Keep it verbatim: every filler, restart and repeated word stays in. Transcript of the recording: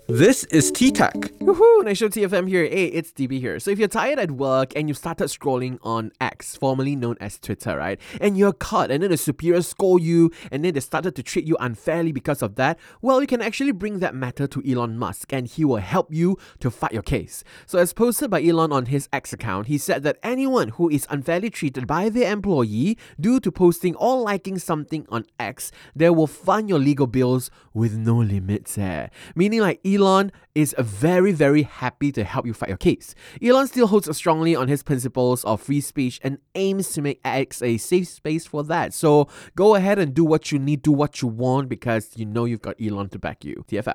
This is T-Tech. Woohoo! Nice show T F M here. Hey, it's D B here. So if you're tired at work and you started scrolling on X, formerly known as Twitter, right? And you're caught and then the superiors scold you and then they started to treat you unfairly because of that, well, you can actually bring that matter to Elon Musk and he will help you to fight your case. So as posted by Elon on his X account, he said that anyone who is unfairly treated by their employee due to posting or liking something on X, they will fund your legal bills with no limits eh. Meaning like Elon is very, very happy to help you fight your case. Elon still holds strongly on his principles of free speech and aims to make X a safe space for that. So go ahead and do what you need, do what you want because you know you've got Elon to back you. T F M.